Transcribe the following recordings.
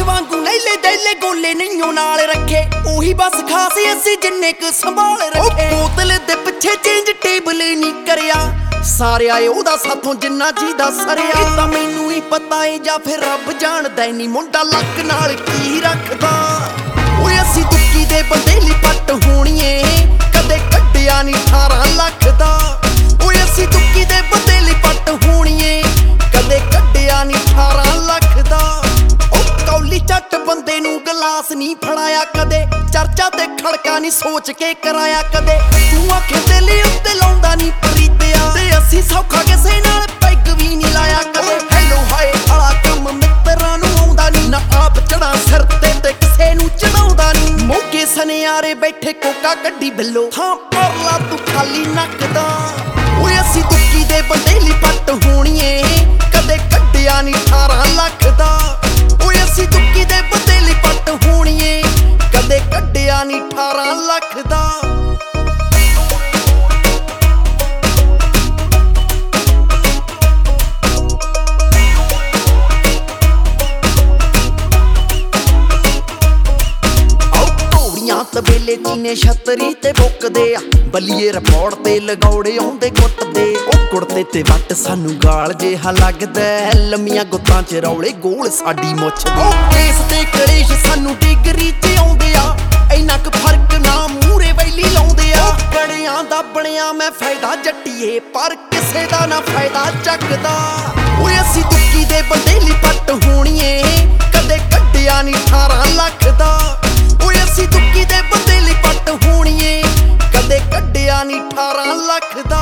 ਵਾਂਗੂ ਲੈਲੇ ਦੈਲੇ ਗੋਲੇ ਨਹੀਂਓ ਨਾਲ ਰੱਖੇ, ਉਹੀ ਬਸ ਖਾਸ ਅਸੀਂ ਜਿੰਨੇ ਕੁ ਸੰਭਾਲ ਰੱਖੇ। ਬੋਤਲ ਦੇ ਪਿੱਛੇ ਚੇਂਜ ਟੇਬਲ ਨਹੀਂ ਕਰਿਆ, ਸਾਰਿਆ ਉਹਦਾ ਸਾਥੋਂ ਜਿੰਨਾ ਜੀ ਦਾ ਸਰਿਆ। ਇਹ ਤਾਂ ਮੈਨੂੰ ਹੀ ਪਤਾ ਏ ਜਾਂ ਫਿਰ ਰੱਬ ਜਾਣਦਾ ਨੀ, ਮੁੰਡਾ ਲੱਕ ਨਾਲ ਕੀ ਰੱਖਦਾ। ਓਏ ਅਸੀਂ ਦੁੱਕੀ ਦੇ ਬੰਦੇ ਲਈ ਪੱਟ ਹੋਣੀਏ, ਕਦੇ ਕੱਢਿਆ ਨੀ 18 ਲੱਖ ਦਾ। ਓਏ ਅਸੀਂ ਦੁੱਕੀ ਦੇ ਬੰਦੇ ਲਈ ਪੱਟ ਹੋਣੀਏ, ਕਦੇ ਕੱਢਿਆ ਨੀ 18 ਲੱਖ ਦਾ। ਉਹ ਕੌਲੀ ਚੱਟ ਬੰਦੇ ਨੂੰ ਗਲਾਸ ਨਹੀਂ ਫੜਾਇਆ ਕਦੇ, ਚਰਚਾ ਤੇ ਖੜਕਾ ਨਹੀਂ ਸੋਚ ਕੇ ਕਰਾਇਆ ਕਦੇ। ਤੂੰ ਆਖੇ ਤੇ ਲਈ ਉੱਤੇ ਲਾਉਂਦਾ ਨਹੀਂ ਪਰੀਤਿਆ, ਤੇ ਅਸੀਂ ਸੌਖਾ ਕਿਸੇ ਨਾਲ ਪੈਗ ਵੀ ਨਹੀਂ ਲਾਇਆ ਕਦੇ। ਹੈਲੋ ਹਾਏ ਆਲਾ ਕੰਮ ਮਿੱਤਰਾਂ ਨੂੰ ਆਉਂਦਾ ਨਹੀਂ, ਨਾ ਆਪ ਚੜਾ ਸਿਰ ਤੇ ਕਿਸੇ ਨੂੰ ਚੜਾਉਂਦਾ ਨਹੀਂ। ਮੋਗੇ ਸਨਿਆਰੇ ਬੈਠੇ ਕੋਕਾ ਕੱਢੀ ਬਿੱਲੋ, ਥਾਂ ਪਰ ਲਾ ਤੂੰ ਖਾਲੀ ਨੱਕ ਦਾ। ਓਏ ਅਸੀਂ ਦੁੱਕੀ ਦੇ ਬੰਦੇ ਲਈ ਪੱਟ ਹੋਣੀਏ, ਕਦੇ ਕੱਢਿਆ ਨਹੀਂ 18 ਲੱਖ ਦਾ। ਓਏ ਅਸੀਂ ਦੁੱਕੀ ਦੇ ਬੰਦੇ ਲਈ ਪੱਟ ਹੋਣੀਏ, ਕਦੇ ਕੱਢਿਆ ਨਹੀਂ 18 ਲੱਖ ਦਾ। ਤਬੇਲੇ ਚੀਨੇ ਛਤਰੀ ਤੇ ਬੁੱਕਦੇ ਆ, ਬੱਲੀਏ ਰਿਪੋਰਟ ਤੇ ਲਗੌੜੇ ਆਉਂਦੇ ਕੁੱਟਦੇ। ਉਹ ਕੁੜਤੇ ਤੇ ਵੱਟ ਸਾਨੂੰ ਗਾਲ ਜਿਹਾ ਲੱਗਦਾ, ਲੰਮੀਆਂ ਗੁੱਤਾਂ ਚ ਰੌਲੇ ਗੋਲ ਸਾਡੀ ਮੁੱਛ। ਉਹ ਕੇਸ ਤੇ ਕਲੇਸ਼ ਸਾਨੂੰ ਡਿਗਰੀ ਚ ਆਉਂਦੇ ਆ, ਇੰਨਾ ਕੁ ਫਰਕ ਨਾ ਮੂਰੇ ਵੈਲੀ ਲਾਉਂਦੇ ਆ। ਕੜਿਆਂ ਦਾ ਬਣਿਆ ਮੈਂ ਫਾਇਦਾ ਜੱਟੀਏ, ਪਰ ਕਿਸੇ ਦਾ ਨਾ ਫਾਇਦਾ ਚੱਕਦਾ। ਓਏ ਅਸੀਂ ਦੁੱਕੀ ਦੇ ਬੰਦੇ ਲਈ ਪੱਟ ਹੋਣੀਏ, ਕਦੇ ਕੱਢਿਆ ਨੀ 18 ਲੱਖ ਦਾ। ਓਏ ਅਸੀਂ ਦੁੱਕੀ ਦੇ ਬੰਦੇ ਲਈ ਪੱਟ ਹੋਣੀਏ, ਕਦੇ ਕੱਢਿਆ ਨੀ 18 ਲੱਖ ਦਾ।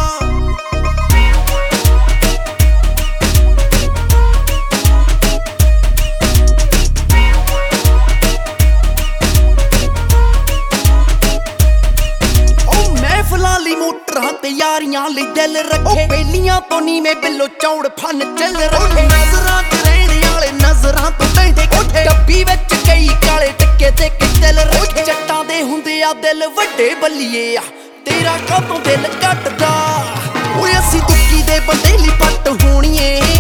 ਉਹ ਮਹਿਫਲਾਂ ਲਈ ਮੋਟਰਾਂ ਤੇ ਯਾਰੀਆਂ ਲਈ ਦਿਲ ਰੱਖੇ, ਪਹਿਲੀਆਂ ਤੋਂ ਨੀਵੇਂ ਬਿੱਲੋ ਚੌੜ ਫਨ ਚੱਲ ਰੱਖੇ। ਨਜ਼ਰਾਂ ਚ ਰਹਿਣ ਵਾਲੇ ਨਜ਼ਰਾਂ ਤੋਂ ਕਹਿੰਦੇ ਕੋਠੇ, ਡੱਬੀ ਵਿੱਚ ਕਈ ਕਾਲੇ ਟਿੱਕੇ ਤੇ ਦਿਲ ਰੱਖੇ। ਜੱਟਾਂ ਦੇ ਹੁੰਦੇ ਆ ਦਿਲ ਵੱਡੇ ਬੱਲੀਏ ਆ, ਤੇਰਾ ਕਾਹਤੋਂ ਦਿਲ ਘਟਦਾ। ਓਏ ਅਸੀਂ ਦੁੱਕੀ ਦੇ ਬੰਦੇ ਲਈ ਪੱਟ ਹੋਣੀਏ,